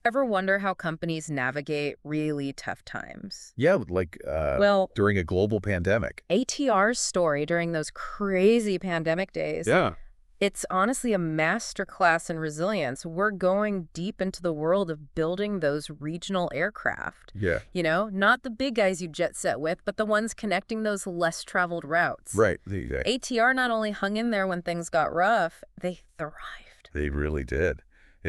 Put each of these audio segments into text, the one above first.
Ever wonder how companies navigate really tough times? Yeah, like, Well, during a global pandemic. ATR's story during those crazy pandemic days, Yeah. it's honestly a masterclass in resilience. We're going deep into the world of building those regional aircraft. Yeah. Not the big guys you jet set with, but the ones connecting those less traveled routes. Right. ATR not only hung in there when things got rough, they thrived. They really did.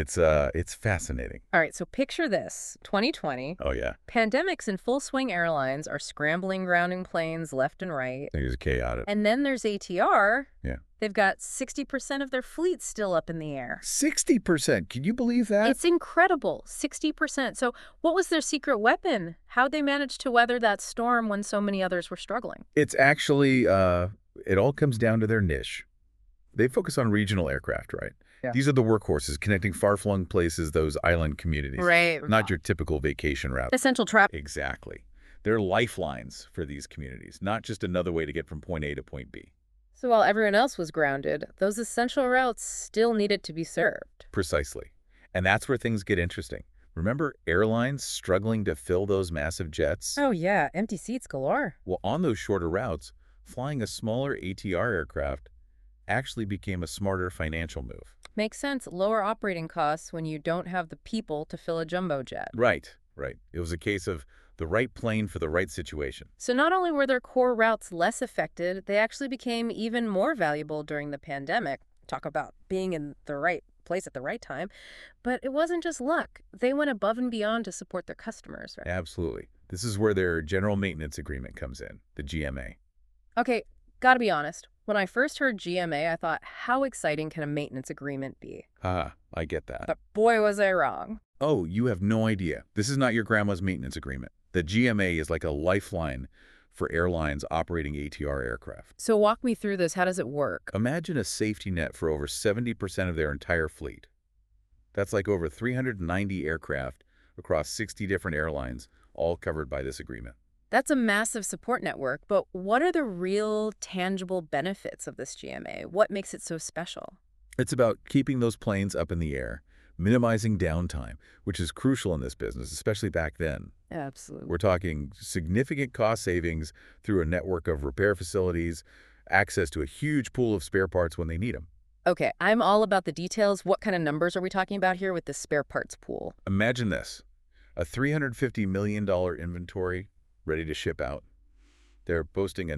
It's fascinating. All right, so picture this 2020. Oh, yeah. Pandemics in full swing, airlines are scrambling grounding planes left and right. Things are chaotic. And then there's ATR. Yeah. They've got 60% of their fleet still up in the air. 60%. Can you believe that? It's incredible, 60%. So what was their secret weapon? How'd they manage to weather that storm when so many others were struggling? It's actually, it all comes down to their niche. They focus on regional aircraft, right? Yeah. These are the workhorses connecting far-flung places, those island communities. Right. Not your typical vacation route. Essential trap. Exactly. They're lifelines for these communities, not just another way to get from point A to point B. So while everyone else was grounded, those essential routes still needed to be served. Precisely. And that's where things get interesting. Remember airlines struggling to fill those massive jets? Oh, yeah, empty seats galore. Well, on those shorter routes, flying a smaller ATR aircraft actually became a smarter financial move. Makes sense. Lower operating costs when you don't have the people to fill a jumbo jet. Right. It was a case of the right plane for the right situation. So not only were their core routes less affected, they actually became even more valuable during the pandemic. Talk about being in the right place at the right time. But it wasn't just luck. They went above and beyond to support their customers, right? Absolutely. This is where their general maintenance agreement comes in, the GMA. Okay, gotta be honest. When I first heard GMA, I thought, how exciting can a maintenance agreement be? Ah, I get that. But boy, was I wrong. Oh, you have no idea. This is not your grandma's maintenance agreement. The GMA is like a lifeline for airlines operating ATR aircraft. So walk me through this. How does it work? Imagine a safety net for over 70% of their entire fleet. That's like over 390 aircraft across 60 different airlines, all covered by this agreement. That's a massive support network, but what are the real tangible benefits of this GMA? What makes it so special? It's about keeping those planes up in the air, minimizing downtime, which is crucial in this business, especially back then. Absolutely. We're talking significant cost savings through a network of repair facilities, access to a huge pool of spare parts when they need them. Okay, I'm all about the details. What kind of numbers are we talking about here with the spare parts pool? Imagine this, a $350 million inventory ready to ship out. They're boasting a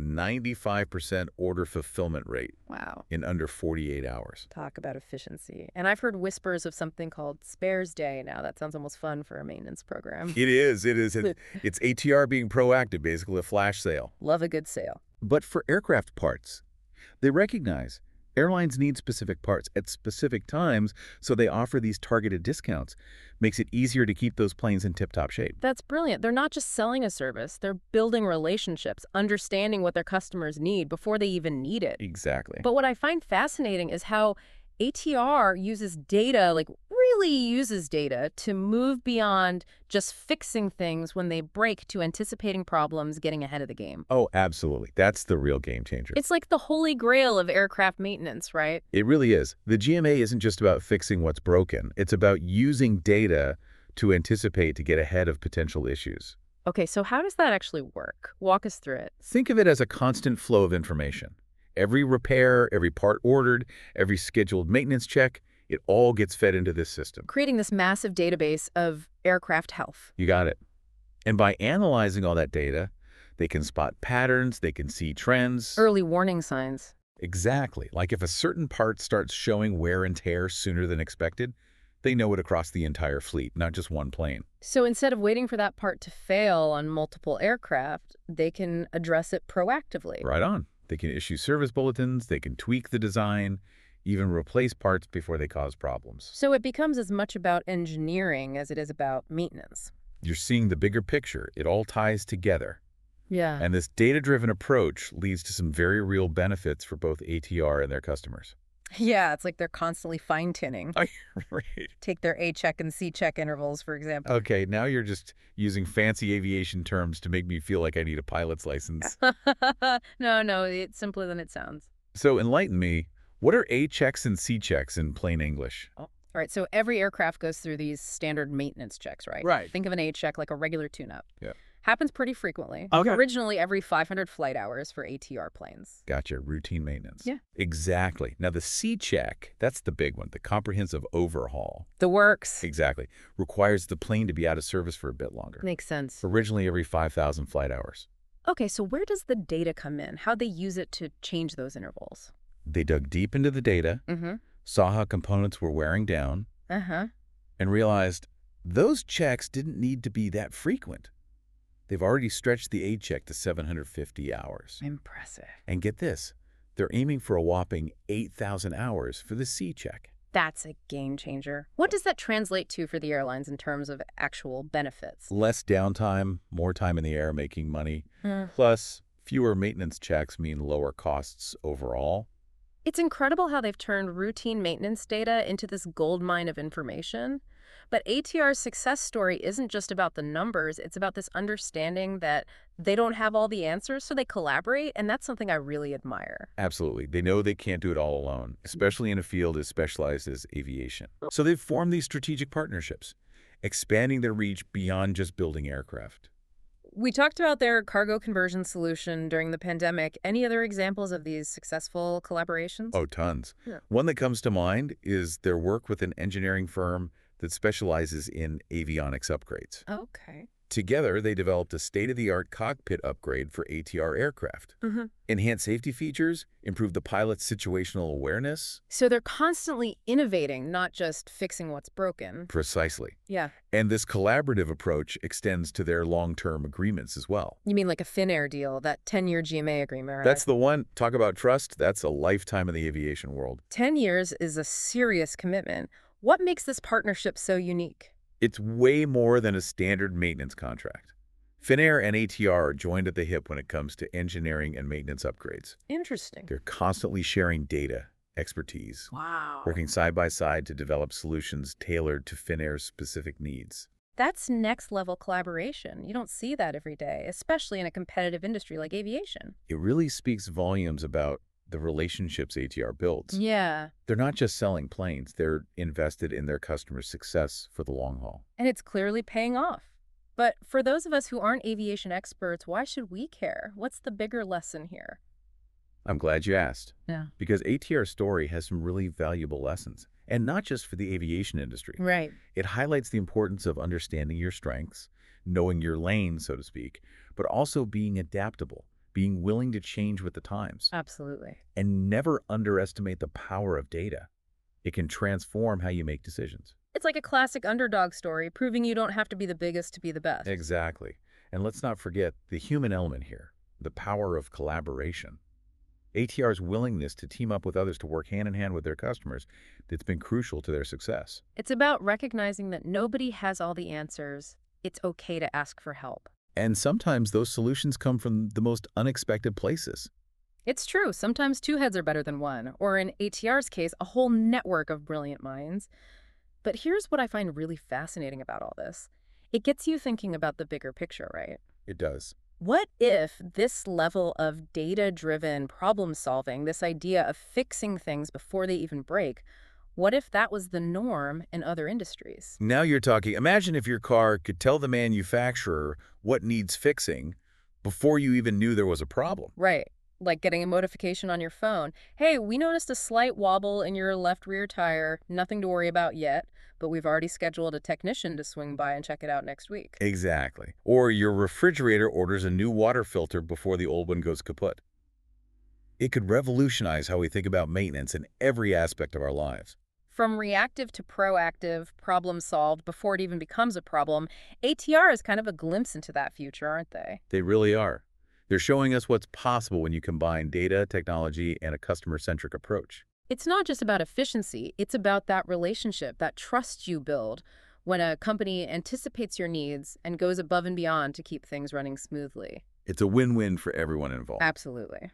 95% order fulfillment rate Wow. in under 48 hours. Talk about efficiency. And I've heard whispers of something called Spares Day now. That sounds almost fun for a maintenance program. It is. It's ATR being proactive, basically a flash sale. Love a good sale. But for aircraft parts, they recognize airlines need specific parts at specific times, so they offer these targeted discounts. Makes it easier to keep those planes in tip-top shape. That's brilliant. They're not just selling a service, they're building relationships, understanding what their customers need before they even need it. Exactly. But what I find fascinating is how ATR uses data, like really uses data to move beyond just fixing things when they break to anticipating problems, getting ahead of the game. Oh, absolutely. That's the real game changer. It's like the holy grail of aircraft maintenance, right? It really is. The GMA isn't just about fixing what's broken. It's about using data to anticipate to get ahead of potential issues. Okay, so how does that actually work? Walk us through it. Think of it as a constant flow of information. Every repair, every part ordered, every scheduled maintenance check, it all gets fed into this system. Creating this massive database of aircraft health. You got it. And by analyzing all that data, they can spot patterns, they can see trends. Early warning signs. Exactly. Like if a certain part starts showing wear and tear sooner than expected, they know it across the entire fleet, not just one plane. So instead of waiting for that part to fail on multiple aircraft, they can address it proactively. Right on. They can issue service bulletins, they can tweak the design, even replace parts before they cause problems. So it becomes as much about engineering as it is about maintenance. You're seeing the bigger picture. It all ties together. Yeah. And this data-driven approach leads to some very real benefits for both ATR and their customers. Yeah, it's like they're constantly fine-tuning. Right. Take their A check and C check intervals, for example. Okay, now you're just using fancy aviation terms to make me feel like I need a pilot's license. No, it's simpler than it sounds. So enlighten me, what are A checks and C checks in plain English? All right, so every aircraft goes through these standard maintenance checks, right? Right. Think of an A check like a regular tune-up. Yeah. Happens pretty frequently. Okay. Originally every 500 flight hours for ATR planes. Gotcha. Routine maintenance. Yeah. Exactly. Now, the C check, that's the big one, the comprehensive overhaul. The works. Exactly. Requires the plane to be out of service for a bit longer. Makes sense. Originally every 5,000 flight hours. Okay, so where does the data come in? How'd they use it to change those intervals? They dug deep into the data, Mm-hmm. saw how components were wearing down, Uh-huh. and realized those checks didn't need to be that frequent. They've already stretched the A check to 750 hours. Impressive. And get this, they're aiming for a whopping 8,000 hours for the C check. That's a game changer. What does that translate to for the airlines in terms of actual benefits? Less downtime, more time in the air making money, Hmm. plus fewer maintenance checks mean lower costs overall. It's incredible how they've turned routine maintenance data into this goldmine of information. But ATR's success story isn't just about the numbers, it's about this understanding that they don't have all the answers, so they collaborate, and that's something I really admire. Absolutely. They know they can't do it all alone, especially in a field as specialized as aviation. So they've formed these strategic partnerships, expanding their reach beyond just building aircraft. We talked about their cargo conversion solution during the pandemic. Any other examples of these successful collaborations? Oh, tons. Yeah. One that comes to mind is their work with an engineering firm that specializes in avionics upgrades. Okay. Together, they developed a state-of-the-art cockpit upgrade for ATR aircraft. Mm-hmm. Enhanced safety features, improved the pilot's situational awareness. So they're constantly innovating, not just fixing what's broken. Precisely. Yeah. And this collaborative approach extends to their long-term agreements as well. You mean like a Finnair deal, that 10-year GMA agreement, right? That's the one. Talk about trust. That's a lifetime in the aviation world. 10 years is a serious commitment. What makes this partnership so unique? It's way more than a standard maintenance contract. Finnair and ATR are joined at the hip when it comes to engineering and maintenance upgrades. Interesting. They're constantly sharing data, expertise, Wow. working side by side to develop solutions tailored to Finnair's specific needs. That's next-level collaboration. You don't see that every day, especially in a competitive industry like aviation. It really speaks volumes about the relationships ATR builds. Yeah. They're not just selling planes, they're invested in their customers' success for the long haul. And it's clearly paying off. But for those of us who aren't aviation experts, why should we care? What's the bigger lesson here? I'm glad you asked, Yeah. because ATR's story has some really valuable lessons, and not just for the aviation industry. Right. It highlights the importance of understanding your strengths, knowing your lane, so to speak, but also being adaptable, being willing to change with the times, Absolutely. and never underestimate the power of data. It can transform how you make decisions. It's like a classic underdog story, proving you don't have to be the biggest to be the best. Exactly. And let's not forget the human element here, the power of collaboration. ATR's willingness to team up with others to work hand in hand with their customers, that's been crucial to their success. It's about recognizing that nobody has all the answers. It's okay to ask for help. And sometimes those solutions come from the most unexpected places. It's true. Sometimes two heads are better than one, or in ATR's case, a whole network of brilliant minds. But here's what I find really fascinating about all this. It gets you thinking about the bigger picture, right? It does. What if this level of data-driven problem solving, this idea of fixing things before they even break, what if that was the norm in other industries? Now you're talking. Imagine if your car could tell the manufacturer what needs fixing before you even knew there was a problem. Right. Like getting a notification on your phone. Hey, we noticed a slight wobble in your left rear tire. Nothing to worry about yet, but we've already scheduled a technician to swing by and check it out next week. Exactly. Or your refrigerator orders a new water filter before the old one goes kaput. It could revolutionize how we think about maintenance in every aspect of our lives. From reactive to proactive, problem solved before it even becomes a problem, ATR is kind of a glimpse into that future, aren't they? They really are. They're showing us what's possible when you combine data, technology, and a customer-centric approach. It's not just about efficiency, it's about that relationship, that trust you build when a company anticipates your needs and goes above and beyond to keep things running smoothly. It's a win-win for everyone involved. Absolutely.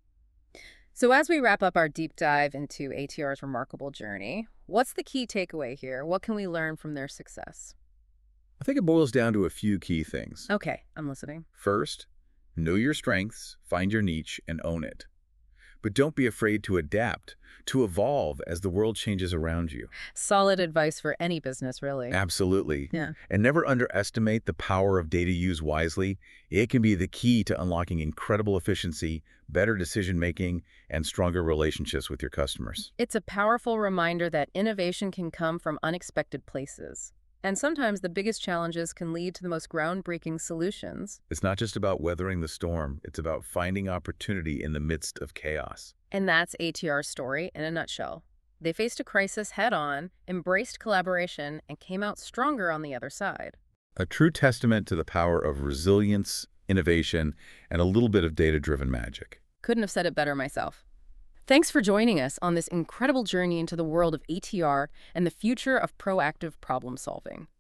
So as we wrap up our deep dive into ATR's remarkable journey, what's the key takeaway here? What can we learn from their success? I think it boils down to a few key things. Okay, I'm listening. First, know your strengths, find your niche, and own it. But don't be afraid to adapt, to evolve as the world changes around you. Solid advice for any business, really. Absolutely. Yeah. And never underestimate the power of data used wisely. It can be the key to unlocking incredible efficiency, better decision-making, and stronger relationships with your customers. It's a powerful reminder that innovation can come from unexpected places. And sometimes the biggest challenges can lead to the most groundbreaking solutions. It's not just about weathering the storm, it's about finding opportunity in the midst of chaos. And that's ATR's story in a nutshell. They faced a crisis head-on, embraced collaboration, and came out stronger on the other side. A true testament to the power of resilience, innovation, and a little bit of data-driven magic. Couldn't have said it better myself. Thanks for joining us on this incredible journey into the world of ATR and the future of proactive problem solving.